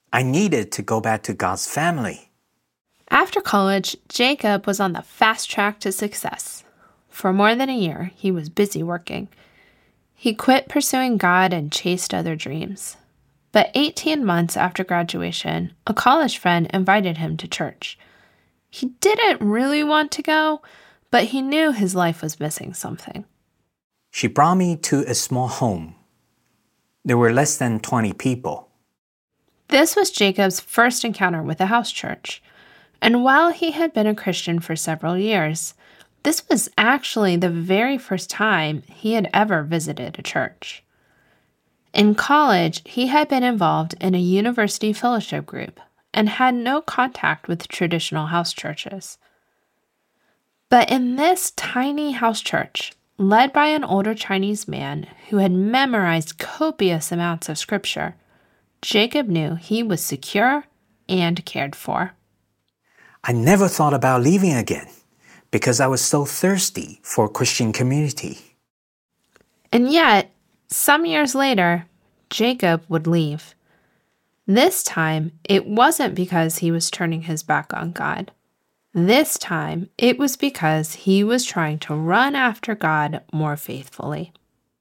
I needed to go back to God's family. After college, Jacob was on the fast track to success. For more than a year, he was busy working. He quit pursuing God and chased other dreams. But 18 months after graduation, a college friend invited him to church. He didn't really want to go, but he knew his life was missing something. She brought me to a small home. There were less than 20 people. This was Jacob's first encounter with a house church. And while he had been a Christian for several years, this was actually the very first time he had ever visited a church. In college, he had been involved in a university fellowship group and had no contact with traditional house churches. But in this tiny house church, led by an older Chinese man who had memorized copious amounts of scripture, Jacob knew he was secure and cared for. I never thought about leaving again because I was so thirsty for a Christian community. And yet, some years later, Jacob would leave. This time, it wasn't because he was turning his back on God. This time, it was because he was trying to run after God more faithfully.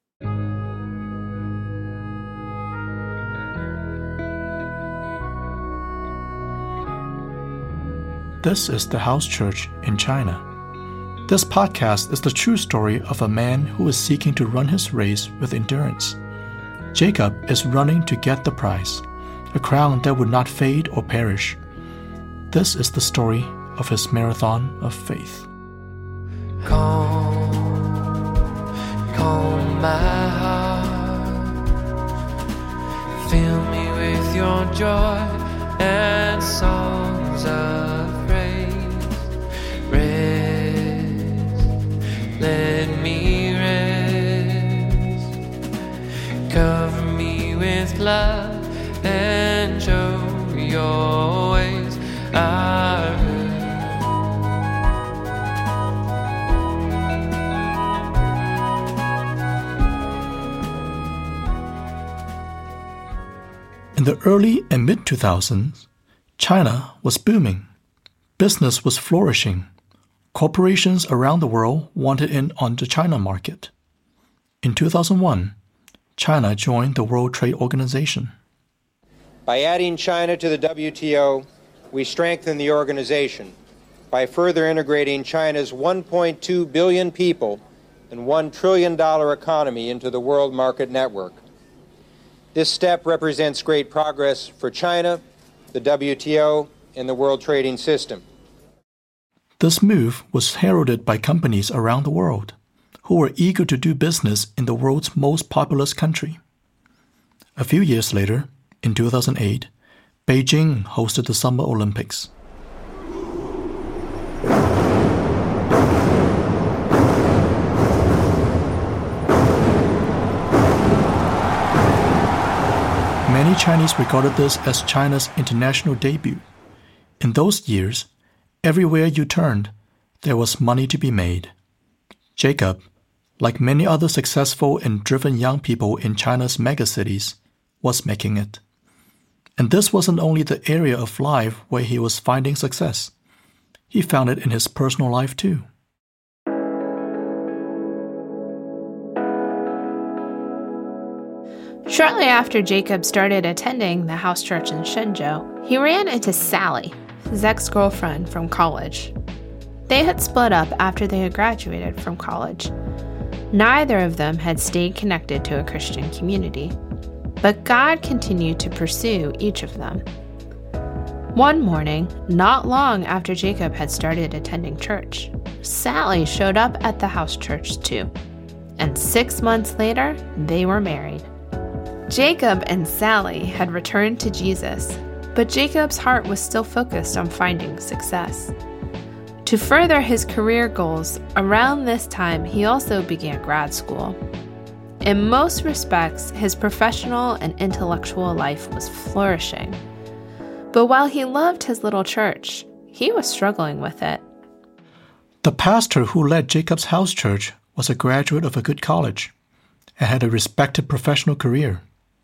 This is the House Church in China. This podcast is the true story of a man who is seeking to run his race with endurance. Jacob is running to get the prize, a crown that would not fade or perish. This is the story of his marathon of faith. Calm my heart. Fill me with your joy and songs of praise. Rest, let me rest. Cover me with love and show your ways are good. In the early and mid-2000s, China was booming. Business was flourishing. Corporations around the world wanted in on the China market. In 2001, China joined the World Trade Organization. By adding China to the WTO, we strengthen the organization by further integrating China's 1.2 billion people and $1 trillion economy into the world market network. This step represents great progress for China, the WTO, and the world trading system. This move was heralded by companies around the world who were eager to do business in the world's most populous country. A few years later, in 2008, Beijing hosted the Summer Olympics. Many Chinese regarded this as China's international debut. In those years, everywhere you turned, there was money to be made. Jacob, like many other successful and driven young people in China's megacities, was making it. And this wasn't only the area of life where he was finding success. He found it in his personal life too. Shortly after Jacob started attending the house church in Shenzhou, he ran into Sally, his ex-girlfriend from college. They had split up after they had graduated from college. Neither of them had stayed connected to a Christian community, but God continued to pursue each of them. One morning, not long after Jacob had started attending church, Sally showed up at the house church too, and 6 months later, they were married. Jacob and Sally had returned to Jesus, but Jacob's heart was still focused on finding success. To further his career goals, around this time he also began grad school. In most respects, his professional and intellectual life was flourishing. But while he loved his little church, he was struggling with it. The pastor who led Jacob's house church was a graduate of a good college and had a respected professional career.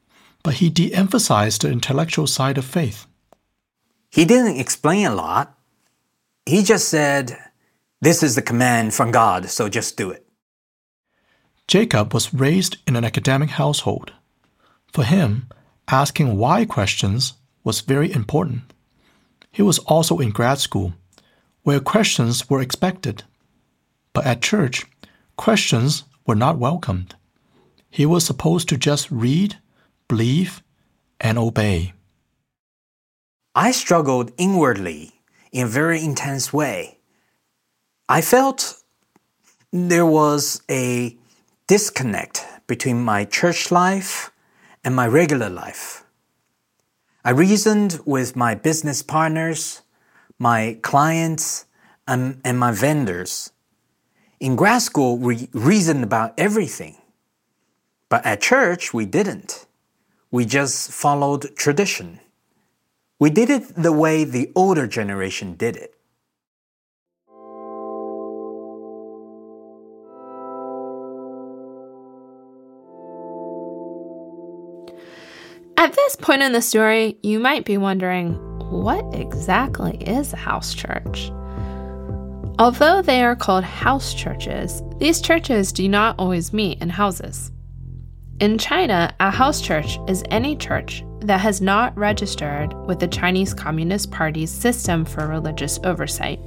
but he de-emphasized the intellectual side of faith. He didn't explain a lot. He just said, "This is the command from God, so just do it." Jacob was raised in an academic household. For him, asking why questions was very important. He was also in grad school, where questions were expected. But at church, questions were not welcomed. He was supposed to just read, believe, and obey. I struggled inwardly in a very intense way. I felt there was a disconnect between my church life and my regular life. I reasoned with my business partners, my clients, and my vendors. In grad school, we reasoned about everything. But at church, we didn't. We just followed tradition. We did it the way the older generation did it. At this point in the story, you might be wondering, what exactly is a house church? Although they are called house churches, these churches do not always meet in houses. In China, a house church is any church that has not registered with the Chinese Communist Party's system for religious oversight.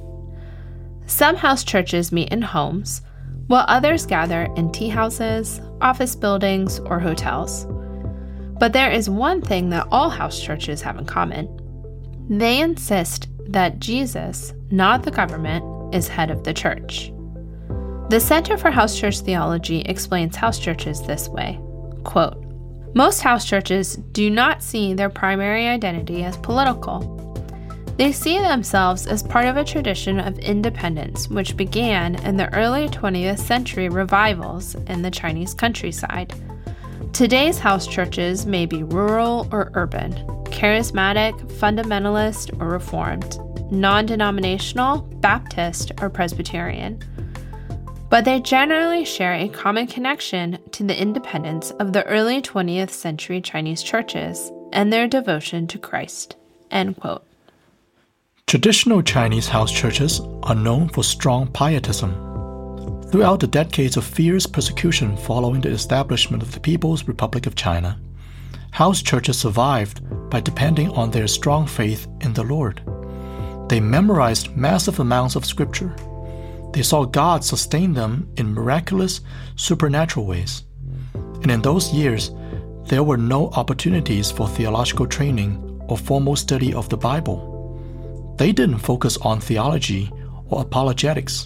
Some house churches meet in homes, while others gather in tea houses, office buildings, or hotels. But there is one thing that all house churches have in common. They insist that Jesus, not the government, is head of the church. The Center for House Church Theology explains house churches this way, quote, "Most house churches do not see their primary identity as political. They see themselves as part of a tradition of independence which began in the early 20th century revivals in the Chinese countryside. Today's house churches may be rural or urban, charismatic, fundamentalist, or reformed, non-denominational, Baptist, or Presbyterian. But they generally share a common connection to the independence of the early 20th century Chinese churches and their devotion to Christ." End quote. Traditional Chinese house churches are known for strong pietism. Throughout the decades of fierce persecution following the establishment of the People's Republic of China, house churches survived by depending on their strong faith in the Lord. They memorized massive amounts of scripture. They saw God sustain them in miraculous, supernatural ways. And in those years, there were no opportunities for theological training or formal study of the Bible. They didn't focus on theology or apologetics.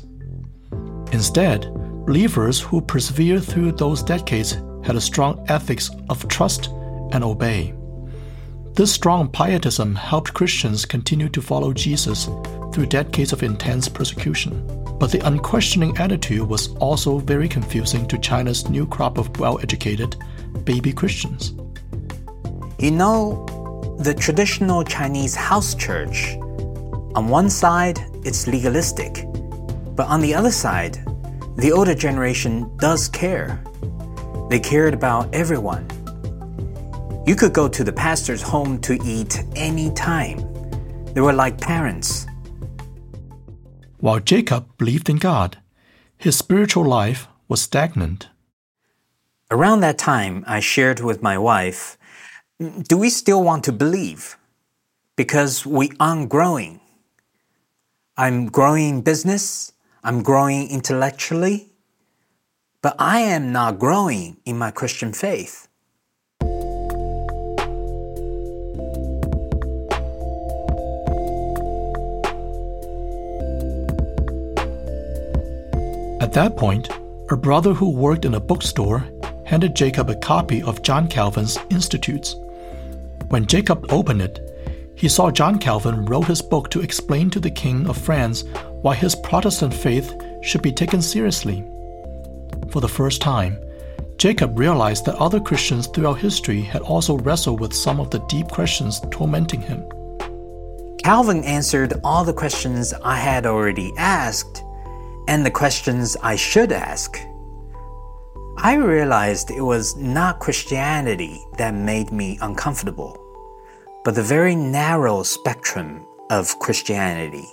Instead, believers who persevered through those decades had a strong ethics of trust and obey. This strong pietism helped Christians continue to follow Jesus through decades of intense persecution. But the unquestioning attitude was also very confusing to China's new crop of well-educated baby Christians. You know, the traditional Chinese house church, on one side, it's legalistic. But on the other side, the older generation does care. They cared about everyone. You could go to the pastor's home to eat any time. They were like parents. While Jacob believed in God, his spiritual life was stagnant. Around that time, I shared with my wife, do we still want to believe? Because we aren't growing. I'm growing in business. I'm growing intellectually, but I am not growing in my Christian faith. At that point, a brother who worked in a bookstore handed Jacob a copy of John Calvin's Institutes. When Jacob opened it, he saw John Calvin wrote his book to explain to the King of France why his Protestant faith should be taken seriously. For the first time, Jacob realized that other Christians throughout history had also wrestled with some of the deep questions tormenting him. Calvin answered all the questions I had already asked and the questions I should ask. I realized it was not Christianity that made me uncomfortable, but the very narrow spectrum of Christianity.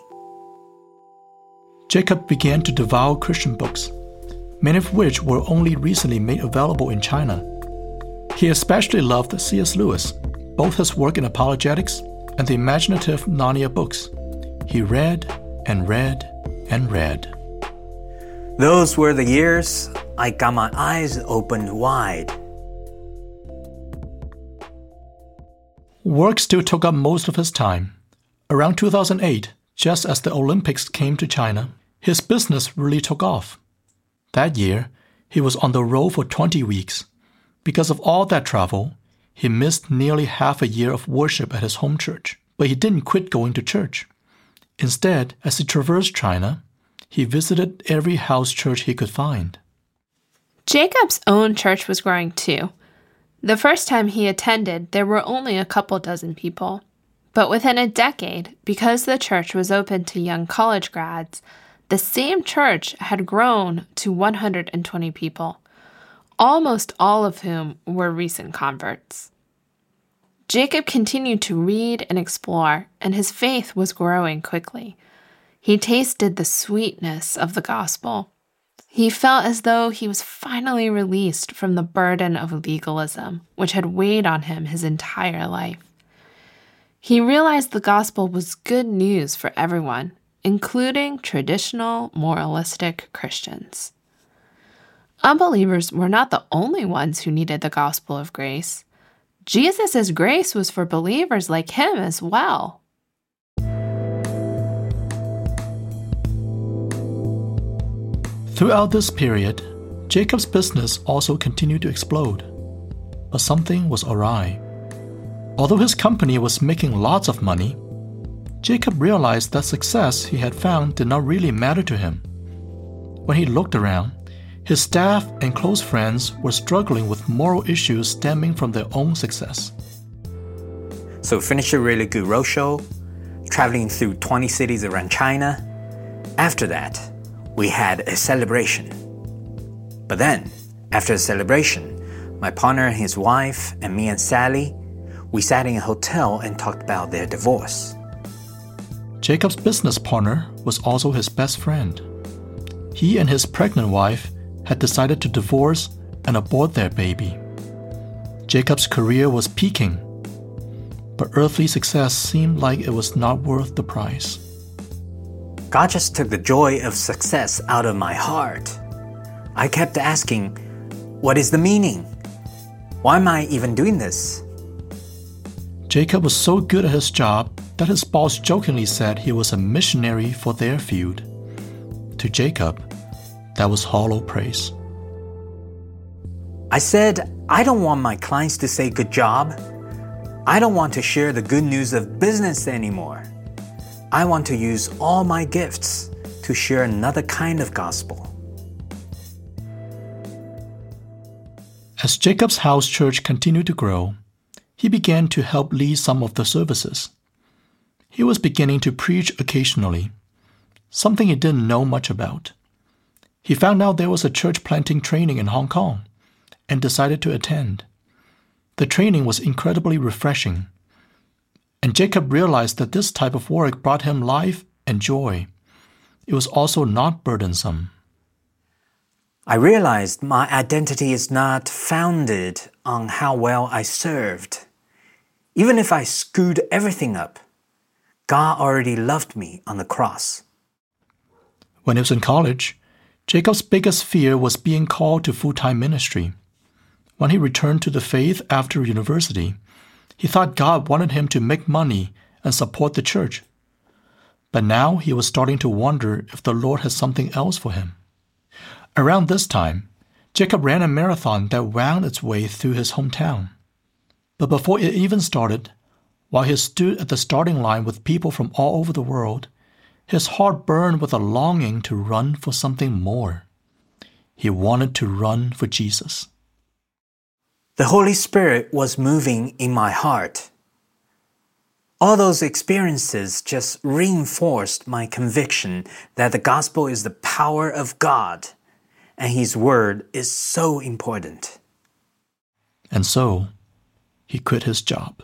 Jacob began to devour Christian books, many of which were only recently made available in China. He especially loved C.S. Lewis, both his work in apologetics and the imaginative Narnia books. He read and read and read. Those were the years I got my eyes opened wide. Work still took up most of his time. Around 2008, just as the Olympics came to China, his business really took off. That year, he was on the road for 20 weeks. Because of all that travel, he missed nearly half a year of worship at his home church. But he didn't quit going to church. Instead, as he traversed China, he visited every house church he could find. Jacob's own church was growing too. The first time he attended, there were only a couple dozen people. But within a decade, because the church was open to young college grads, the same church had grown to 120 people, almost all of whom were recent converts. Jacob continued to read and explore, and his faith was growing quickly. He tasted the sweetness of the gospel. He felt as though he was finally released from the burden of legalism, which had weighed on him his entire life. He realized the gospel was good news for everyone, including traditional, moralistic Christians. Unbelievers were not the only ones who needed the gospel of grace. Jesus' grace was for believers like him as well. Throughout this period, Jacob's business also continued to explode. But something was awry. Although his company was making lots of money, Jacob realized that success he had found did not really matter to him. When he looked around, his staff and close friends were struggling with moral issues stemming from their own success. So finish a really good roadshow, traveling through 20 cities around China. After that, we had a celebration. But then, after the celebration, my partner and his wife and me and Sally, we sat in a hotel and talked about their divorce. Jacob's business partner was also his best friend. He and his pregnant wife had decided to divorce and abort their baby. Jacob's career was peaking, but earthly success seemed like it was not worth the price. God just took the joy of success out of my heart. I kept asking, what is the meaning? Why am I even doing this? Jacob was so good at his job that his boss jokingly said he was a missionary for their field. To Jacob, that was hollow praise. I said, I don't want my clients to say good job. I don't want to share the good news of business anymore. I want to use all my gifts to share another kind of gospel. As Jacob's house church continued to grow, he began to help lead some of the services. He was beginning to preach occasionally, something he didn't know much about. He found out there was a church planting training in Hong Kong and decided to attend. The training was incredibly refreshing, and Jacob realized that this type of work brought him life and joy. It was also not burdensome. I realized my identity is not founded on how well I served. Even if I screwed everything up, God already loved me on the cross. When he was in college, Jacob's biggest fear was being called to full-time ministry. When he returned to the faith after university, he thought God wanted him to make money and support the church. But now he was starting to wonder if the Lord had something else for him. Around this time, Jacob ran a marathon that wound its way through his hometown. But before it even started, while he stood at the starting line with people from all over the world, his heart burned with a longing to run for something more. He wanted to run for Jesus. The Holy Spirit was moving in my heart. All those experiences just reinforced my conviction that the gospel is the power of God and his word is so important. And so, he quit his job.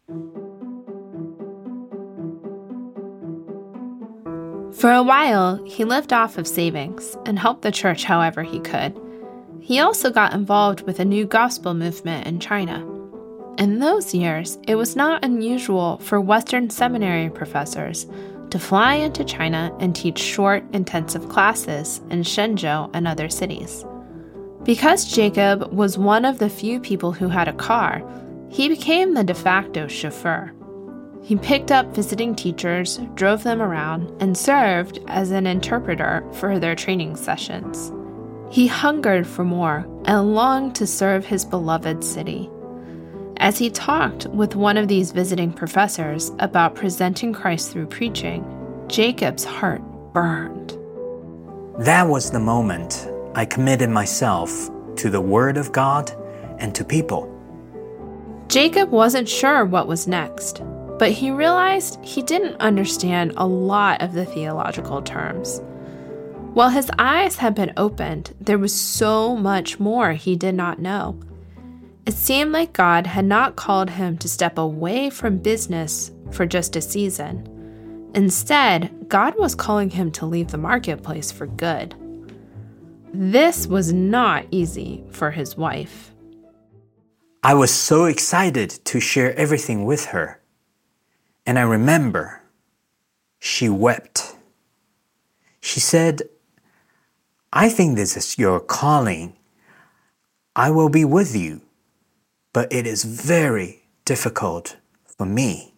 For a while, he lived off of savings and helped the church however he could. He also got involved with a new gospel movement in China. In those years, it was not unusual for Western seminary professors to fly into China and teach short, intensive classes in Shenzhou and other cities. Because Jacob was one of the few people who had a car, he became the de facto chauffeur. He picked up visiting teachers, drove them around, and served as an interpreter for their training sessions. He hungered for more and longed to serve his beloved city. As he talked with one of these visiting professors about presenting Christ through preaching, Jacob's heart burned. That was the moment I committed myself to the Word of God and to people. Jacob wasn't sure what was next, but he realized he didn't understand a lot of the theological terms. While his eyes had been opened, there was so much more he did not know. It seemed like God had not called him to step away from business for just a season. Instead, God was calling him to leave the marketplace for good. This was not easy for his wife. I was so excited to share everything with her. And I remember she wept. She said, "I think this is your calling. I will be with you, but it is very difficult for me."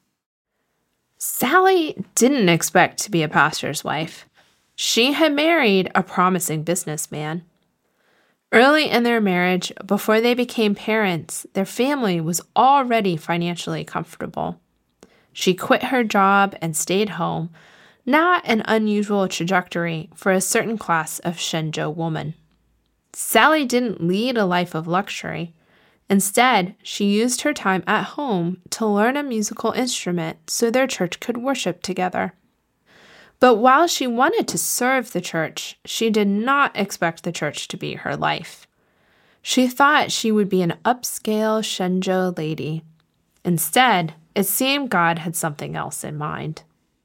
Sally didn't expect to be a pastor's wife. She had married a promising businessman. Early in their marriage, before they became parents, their family was already financially comfortable. She quit her job and stayed home, not an unusual trajectory for a certain class of Shenzhou woman. Sally didn't lead a life of luxury. Instead, she used her time at home to learn a musical instrument so their church could worship together. But while she wanted to serve the church, she did not expect the church to be her life. She thought she would be an upscale Shenzhou lady. Instead, it seemed God had something else in mind.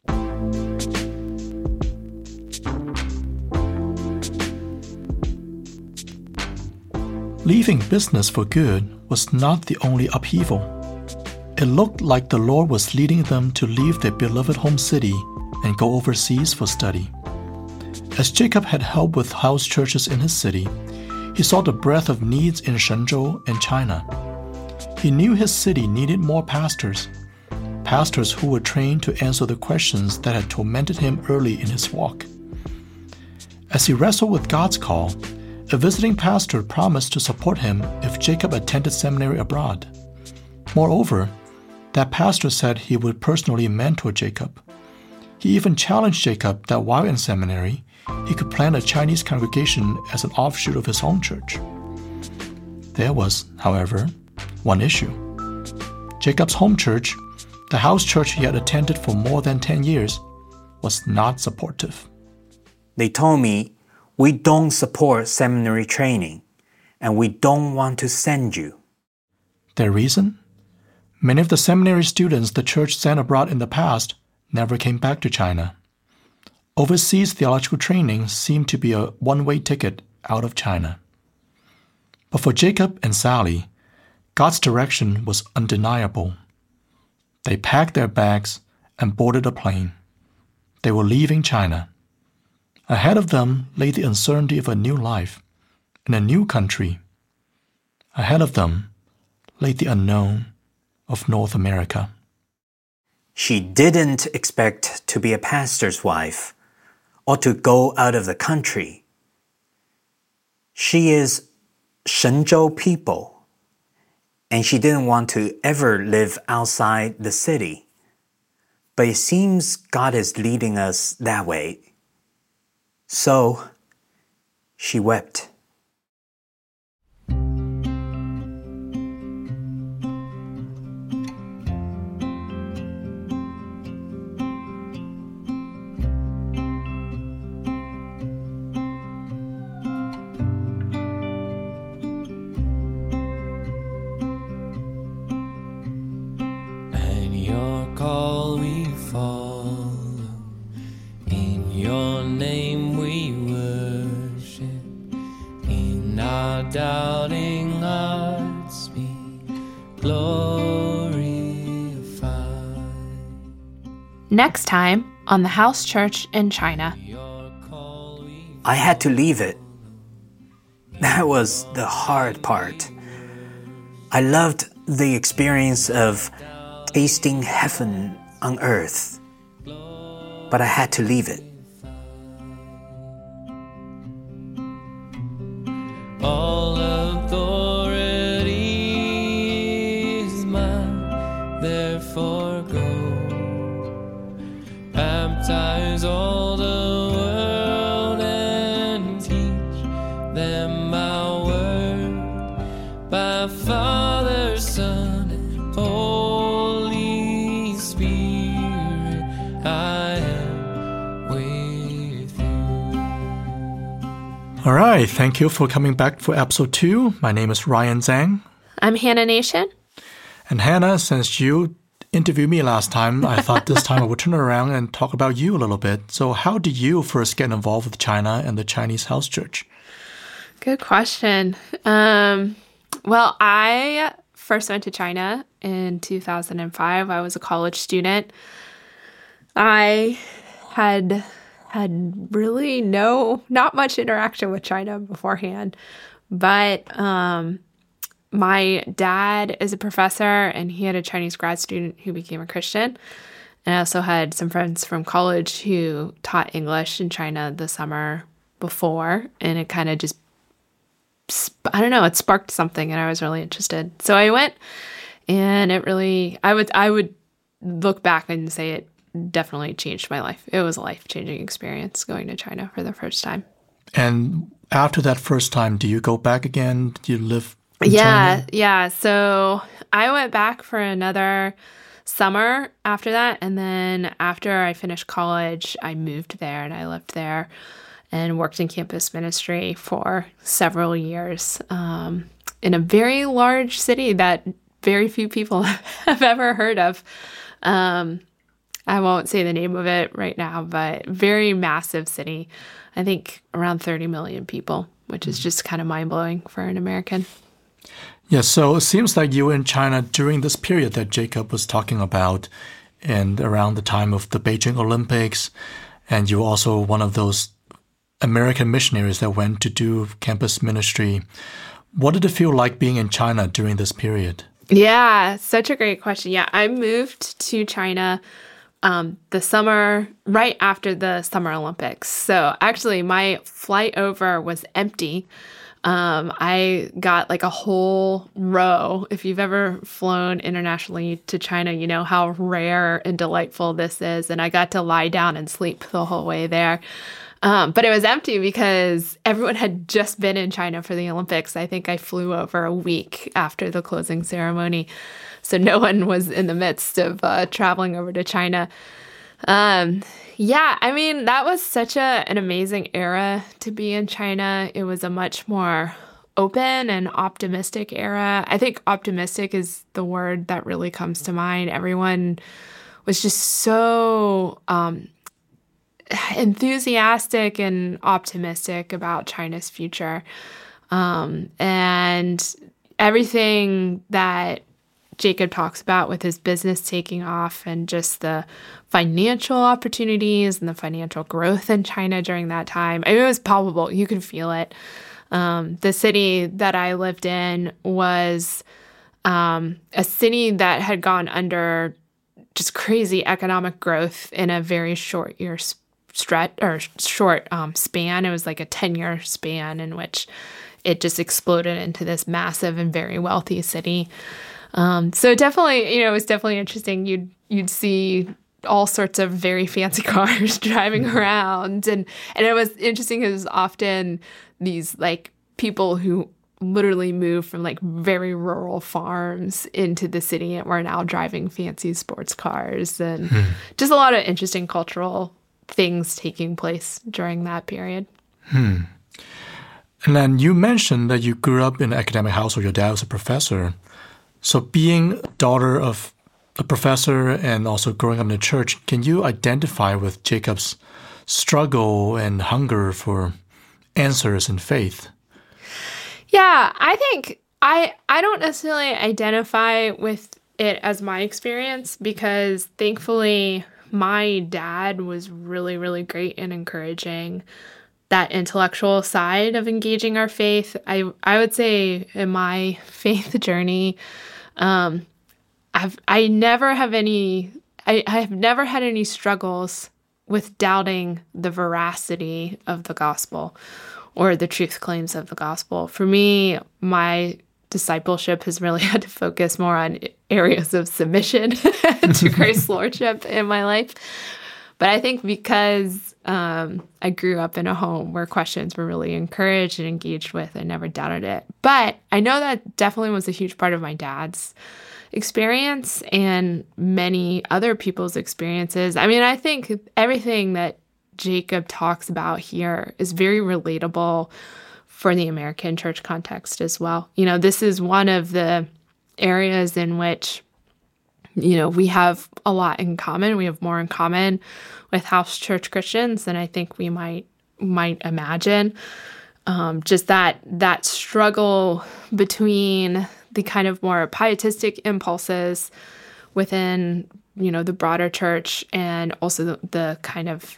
Leaving business for good was not the only upheaval. It looked like the Lord was leading them to leave their beloved home city and go overseas for study. As Jacob had helped with house churches in his city, he saw the breadth of needs in Shenzhou and China. He knew his city needed more pastors who were trained to answer the questions that had tormented him early in his walk. As he wrestled with God's call, a visiting pastor promised to support him if Jacob attended seminary abroad. Moreover, that pastor said he would personally mentor Jacob. He even challenged Jacob that while in seminary, he could plant a Chinese congregation as an offshoot of his own church. There was, however, one issue. Jacob's home church, the house church he had attended for more than 10 years, was not supportive. They told me, "We don't support seminary training, and we don't want to send you." Their reason? Many of the seminary students the church sent abroad in the past never came back to China. Overseas theological training seemed to be a one-way ticket out of China. But for Jacob and Sally, God's direction was undeniable. They packed their bags and boarded a plane. They were leaving China. Ahead of them lay the uncertainty of a new life in a new country. Ahead of them lay the unknown of North America. She didn't expect to be a pastor's wife or to go out of the country. She is Shenzhou people, and she didn't want to ever live outside the city. But it seems God is leading us that way. So, she wept. Next time on the House Church in China. I had to leave it. That was the hard part. I loved the experience of tasting heaven on earth, but I had to leave it. All authority is mine, therefore go, baptize all the world and teach them my word, by Father, Son, and Holy Spirit, I am with you. All right, thank you for coming back for episode 2. My name is Ryan Zhang. I'm Hannah Nation. And Hannah, since you interviewed me last time, I thought this time I would turn around and talk about you a little bit. So how did you first get involved with China and the Chinese house church? Good question. Well, I first went to China in 2005. I was a college student. I had really not much interaction with China beforehand, but my dad is a professor and he had a Chinese grad student who became a Christian. And I also had some friends from college who taught English in China the summer before, and it kind of just, I don't know, it sparked something and I was really interested. So I went, and it really, I would look back and say it definitely changed my life. It was a life-changing experience going to China for the first time. And after that first time, do you go back again? Do you live in China? Yeah. So I went back for another summer after that. And then after I finished college, I moved there and I lived there and worked in campus ministry for several years in a very large city that very few people have ever heard of. I won't say the name of it right now, but very massive city. I think around 30 million people, which is just kind of mind-blowing for an American. Yeah, so it seems like you were in China during this period that Jacob was talking about, and around the time of the Beijing Olympics, and you were also one of those American missionaries that went to do campus ministry. What did it feel like being in China during this period? Yeah, such a great question. Yeah, I moved to China the summer, right after the Summer Olympics. So actually, my flight over was empty. I got like a whole row. If you've ever flown internationally to China, you know how rare and delightful this is. And I got to lie down and sleep the whole way there. But it was empty because everyone had just been in China for the Olympics. I think I flew over a week after the closing ceremony. So no one was in the midst of traveling over to China. Yeah, I mean, that was such an amazing era to be in China. It was a much more open and optimistic era. I think optimistic is the word that really comes to mind. Everyone was just so enthusiastic and optimistic about China's future. And everything that Jacob talks about with his business taking off and just the financial opportunities and the financial growth in China during that time. I mean, it was palpable. You could feel it. The city that I lived in was a city that had gone under just crazy economic growth in a very short span. It was like a 10-year span in which it just exploded into this massive and very wealthy city. So definitely, it was definitely interesting. You'd see all sorts of very fancy cars driving around, and it was interesting because often these like people who literally moved from like very rural farms into the city and were now driving fancy sports cars, and just a lot of interesting cultural things taking place during that period. And then you mentioned that you grew up in an academic household. Your dad was a professor. So being daughter of a professor and also growing up in the church, can you identify with Jacob's struggle and hunger for answers in faith? Yeah, I think I don't necessarily identify with it as my experience because thankfully my dad was really, really great in encouraging that intellectual side of engaging our faith. I would say in my faith journey, I have never had any struggles with doubting the veracity of the gospel or the truth claims of the gospel. For me, my discipleship has really had to focus more on areas of submission to Christ's lordship in my life. But I think because I grew up in a home where questions were really encouraged and engaged with, I never doubted it. But I know that definitely was a huge part of my dad's experience and many other people's experiences. I mean, I think everything that Jacob talks about here is very relatable for the American church context as well. You know, this is one of the areas in which, you know, we have a lot in common. We have more in common with house church Christians than I think we might imagine. Just that struggle between the kind of more pietistic impulses within, you know, the broader church, and also the kind of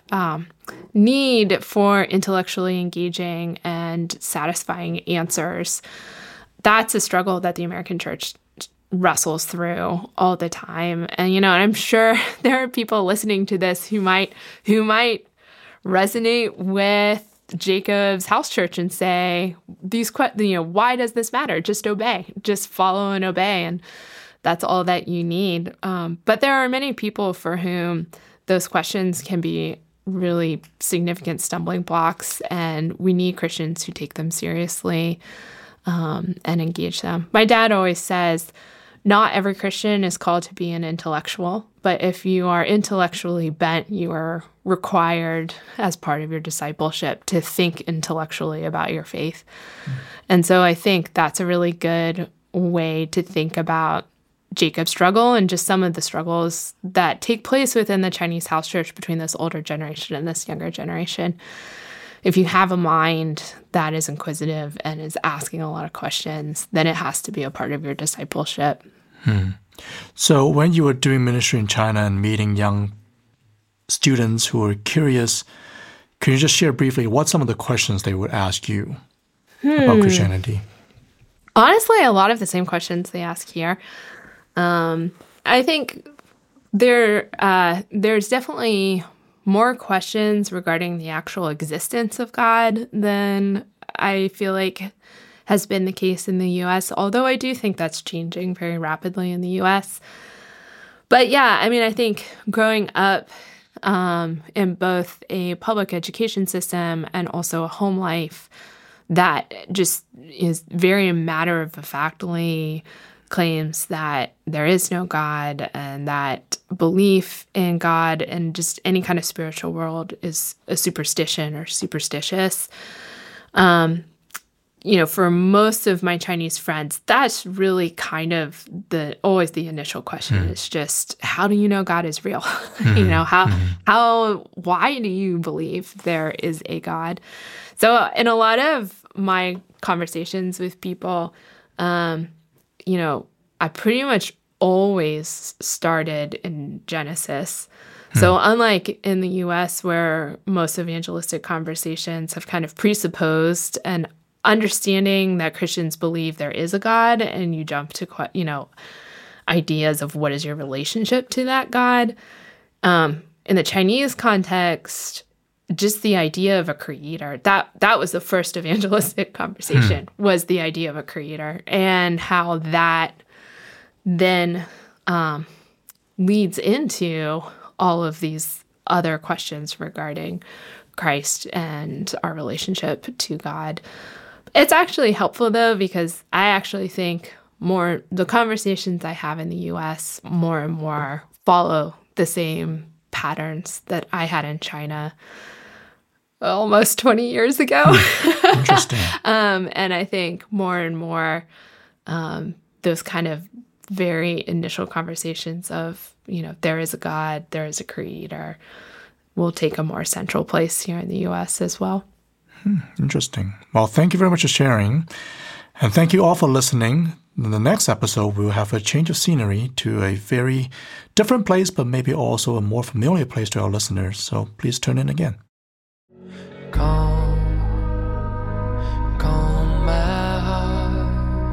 need for intellectually engaging and satisfying answers. That's a struggle that the American church wrestles through all the time. And, you know, and I'm sure there are people listening to this who might resonate with Jacob's house church and say, why does this matter? Just obey, just follow and obey. And that's all that you need. But there are many people for whom those questions can be really significant stumbling blocks, and we need Christians who take them seriously and engage them. My dad always says, not every Christian is called to be an intellectual, but if you are intellectually bent, you are required as part of your discipleship to think intellectually about your faith. And so I think that's a really good way to think about Jacob's struggle and just some of the struggles that take place within the Chinese house church between this older generation and this younger generation. If you have a mind that is inquisitive and is asking a lot of questions, then it has to be a part of your discipleship. So when you were doing ministry in China and meeting young students who were curious, can you just share briefly what some of the questions they would ask you about Christianity? Honestly, a lot of the same questions they ask here. I think there's definitely more questions regarding the actual existence of God than I feel like has been the case in the U.S., although I do think that's changing very rapidly in the U.S. But yeah, I mean, I think growing up in both a public education system and also a home life that just is very matter-of-factly claims that there is no God and that belief in God and just any kind of spiritual world is a superstition or superstitious. You know, for most of my Chinese friends, that's really kind of always the initial question. It's just, how do you know God is real? You know, why do you believe there is a God? So in a lot of my conversations with people, you know, I pretty much always started in Genesis. So unlike in the U.S., where most evangelistic conversations have kind of presupposed an understanding that Christians believe there is a God, and you jump to, you know, ideas of what is your relationship to that God. In the Chinese context, just the idea of a creator, that was the first evangelistic conversation, was the idea of a creator, and how that then leads into all of these other questions regarding Christ and our relationship to God. It's actually helpful, though, because I actually think the conversations I have in the U.S. more and more follow the same patterns that I had in China almost 20 years ago. Interesting. And I think more and more those kind of very initial conversations of, you know, there is a God, there is a creator, will take a more central place here in the U.S. as well. Interesting. Well, thank you very much for sharing. And thank you all for listening. In the next episode, we'll have a change of scenery to a very different place, but maybe also a more familiar place to our listeners. So please tune in again. Calm my heart.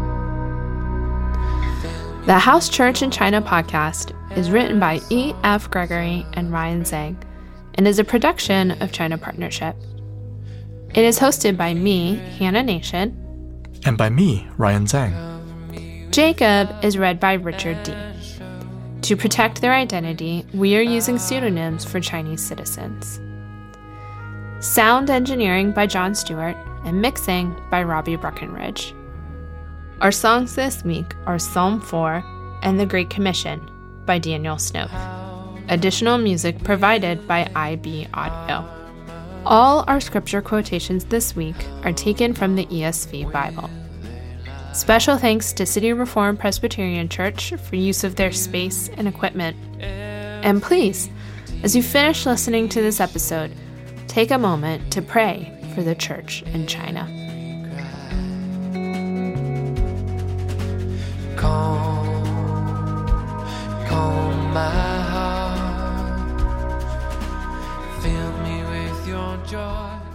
The House Church in China podcast is written by E. F. Gregory and Ryan Zhang and is a production of China Partnership. It is hosted by me, Hannah Nation. And by me, Ryan Zhang. Jacob is read by Richard D. To protect their identity, we are using pseudonyms for Chinese citizens. Sound engineering by John Stewart and mixing by Robbie Breckenridge. Our songs this week are Psalm 4 and The Great Commission by Daniel Snow. Additional music provided by IB Audio. All our scripture quotations this week are taken from the ESV Bible. Special thanks to City Reformed Presbyterian Church for use of their space and equipment. And please, as you finish listening to this episode, take a moment to pray for the church in China. Calm my heart. Fill me with your joy.